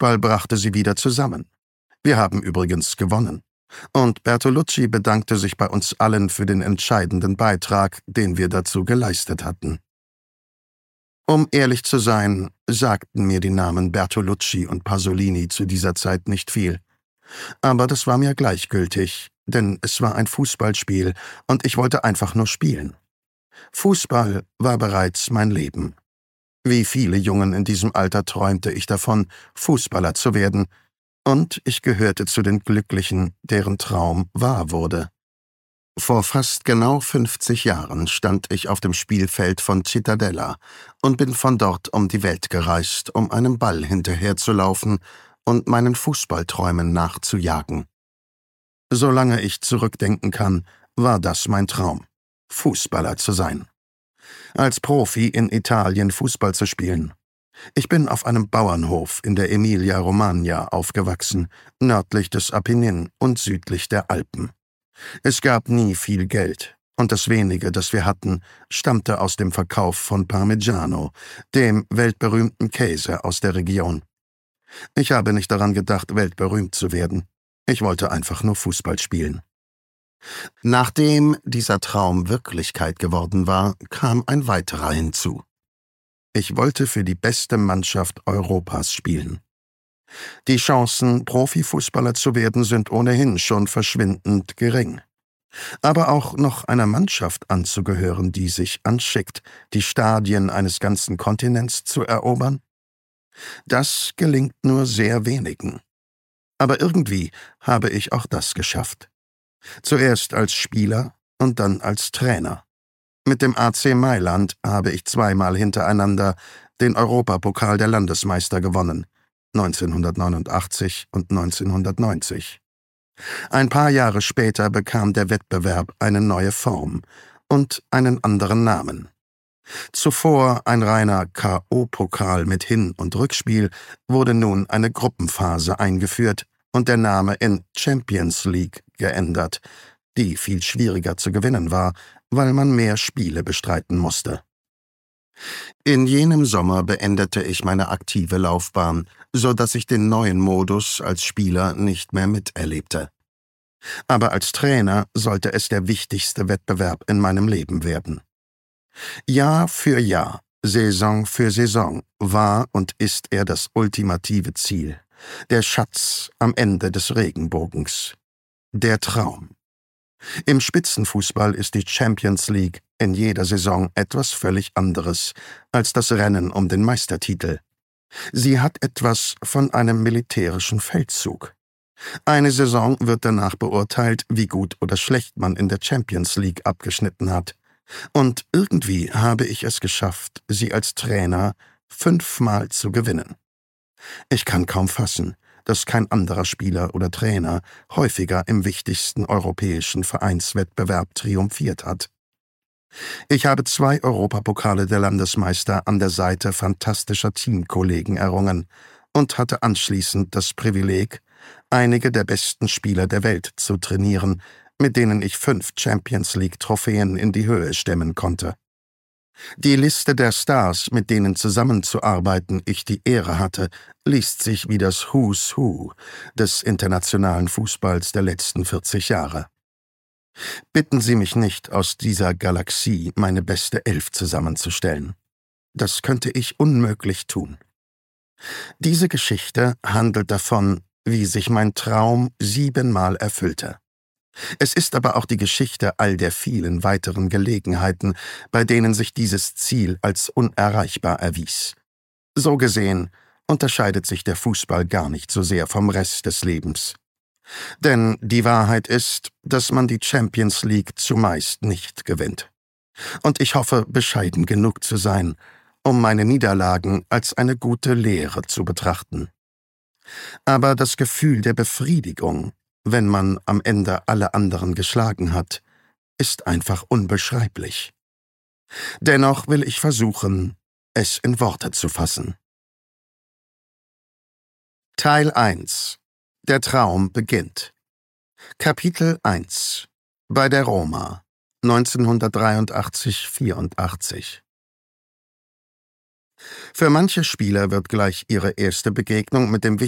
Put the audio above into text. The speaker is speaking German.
Fußball brachte sie wieder zusammen. Wir haben übrigens gewonnen. Und Bertolucci bedankte sich bei uns allen für den entscheidenden Beitrag, den wir dazu geleistet hatten. Um ehrlich zu sein, sagten mir die Namen Bertolucci und Pasolini zu dieser Zeit nicht viel. Aber das war mir gleichgültig, denn es war ein Fußballspiel und ich wollte einfach nur spielen. Fußball war bereits mein Leben. Wie viele Jungen in diesem Alter träumte ich davon, Fußballer zu werden, und ich gehörte zu den Glücklichen, deren Traum wahr wurde. Vor fast genau 50 Jahren stand ich auf dem Spielfeld von Cittadella und bin von dort um die Welt gereist, um einem Ball hinterherzulaufen und meinen Fußballträumen nachzujagen. Solange ich zurückdenken kann, war das mein Traum, Fußballer zu sein. Als Profi in Italien Fußball zu spielen. Ich bin auf einem Bauernhof in der Emilia-Romagna aufgewachsen, nördlich des Apennin und südlich der Alpen. Es gab nie viel Geld, und das wenige, das wir hatten, stammte aus dem Verkauf von Parmigiano, dem weltberühmten Käse aus der Region. Ich habe nicht daran gedacht, weltberühmt zu werden. Ich wollte einfach nur Fußball spielen. Nachdem dieser Traum Wirklichkeit geworden war, kam ein weiterer hinzu. Ich wollte für die beste Mannschaft Europas spielen. Die Chancen, Profifußballer zu werden, sind ohnehin schon verschwindend gering. Aber auch noch einer Mannschaft anzugehören, die sich anschickt, die Stadien eines ganzen Kontinents zu erobern? Das gelingt nur sehr wenigen. Aber irgendwie habe ich auch das geschafft. Zuerst als Spieler und dann als Trainer. Mit dem AC Mailand habe ich zweimal hintereinander den Europapokal der Landesmeister gewonnen, 1989 und 1990. Ein paar Jahre später bekam der Wettbewerb eine neue Form und einen anderen Namen. Zuvor ein reiner K.O.-Pokal mit Hin- und Rückspiel wurde nun eine Gruppenphase eingeführt und der Name in Champions League geändert, die viel schwieriger zu gewinnen war, weil man mehr Spiele bestreiten musste. In jenem Sommer beendete ich meine aktive Laufbahn, so dass ich den neuen Modus als Spieler nicht mehr miterlebte. Aber als Trainer sollte es der wichtigste Wettbewerb in meinem Leben werden. Jahr für Jahr, Saison für Saison war und ist er das ultimative Ziel, der Schatz am Ende des Regenbogens, der Traum. Im Spitzenfußball ist die Champions League in jeder Saison etwas völlig anderes als das Rennen um den Meistertitel. Sie hat etwas von einem militärischen Feldzug. Eine Saison wird danach beurteilt, wie gut oder schlecht man in der Champions League abgeschnitten hat. Und irgendwie habe ich es geschafft, sie als Trainer 5-mal zu gewinnen. Ich kann kaum fassen, dass kein anderer Spieler oder Trainer häufiger im wichtigsten europäischen Vereinswettbewerb triumphiert hat. Ich habe 2 Europapokale der Landesmeister an der Seite fantastischer Teamkollegen errungen und hatte anschließend das Privileg, einige der besten Spieler der Welt zu trainieren, mit denen ich 5 Champions-League-Trophäen in die Höhe stemmen konnte. Die Liste der Stars, mit denen zusammenzuarbeiten ich die Ehre hatte, liest sich wie das Who's Who des internationalen Fußballs der letzten 40 Jahre. Bitten Sie mich nicht, aus dieser Galaxie meine beste 11 zusammenzustellen. Das könnte ich unmöglich tun. Diese Geschichte handelt davon, wie sich mein Traum 7-mal erfüllte. Es ist aber auch die Geschichte all der vielen weiteren Gelegenheiten, bei denen sich dieses Ziel als unerreichbar erwies. So gesehen unterscheidet sich der Fußball gar nicht so sehr vom Rest des Lebens. Denn die Wahrheit ist, dass man die Champions League zumeist nicht gewinnt. Und ich hoffe, bescheiden genug zu sein, um meine Niederlagen als eine gute Lehre zu betrachten. Aber das Gefühl der Befriedigung, wenn man am Ende alle anderen geschlagen hat, ist einfach unbeschreiblich. Dennoch will ich versuchen, es in Worte zu fassen. Teil 1. Der Traum beginnt. Kapitel 1. Bei der Roma, 1983-84. Für manche Spieler wird gleich ihre erste Begegnung mit dem